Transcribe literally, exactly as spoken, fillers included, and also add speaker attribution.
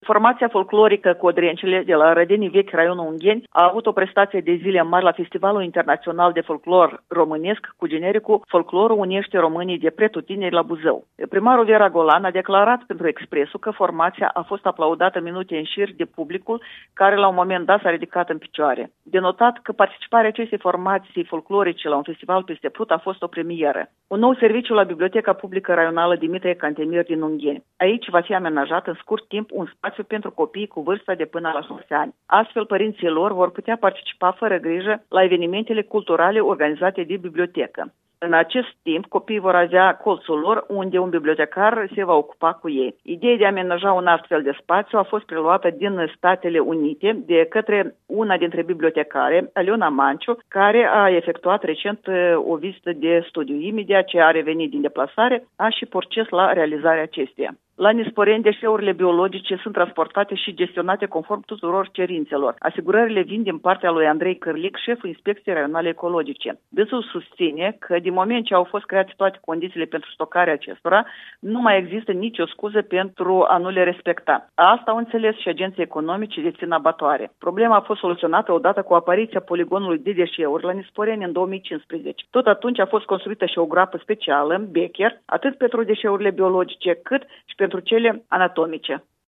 Speaker 1: Formația folclorică Codrencele de la Rădenii Vechi, raionul Ungheni, a avut o prestație de zile mari la Festivalul Internațional de Folclor Românesc cu genericul Folclorul unește românii de pretutindeni la Buzău. Primarul Vera Golan a declarat pentru Expresul că formația a fost aplaudată minute în șir de publicul care la un moment dat s-a ridicat în picioare. De notat că participarea acestei formații folclorice la un festival peste Prut a fost o premieră. Un nou serviciu la Biblioteca Publică Raională Dimitrie Cantemir din Ungheni. Aici va fi amenajat în scurt timp un spațiu pentru copiii cu vârsta de până la șase ani. Astfel, părinții lor vor putea participa fără grijă la evenimentele culturale organizate de bibliotecă. În acest timp, copiii vor avea colțul lor unde un bibliotecar se va ocupa cu ei. Ideea de a amenaja un astfel de spațiu a fost preluată din Statele Unite de către una dintre bibliotecare, Aliona Manciu, care a efectuat recent o vizită de studiu. Imediat ce a revenit din deplasare, a și proces la realizarea acesteia. La Nisporeni, deșeurile biologice sunt transportate și gestionate conform tuturor cerințelor. Asigurările vin din partea lui Andrei Cârlic, șeful Inspecției Raionale Ecologice. Dânsul susține că din moment ce au fost create toate condițiile pentru stocarea acestora, nu mai există nicio scuză pentru a nu le respecta. Asta au înțeles și agenții economici de țin abatoare. Problema a fost soluționată odată cu apariția poligonului de deșeuri la Nisporeni în două mii cincisprezece. Tot atunci a fost construită și o groapă specială, Becher, atât pentru deșeurile biologice cât și pentru cele anatomice.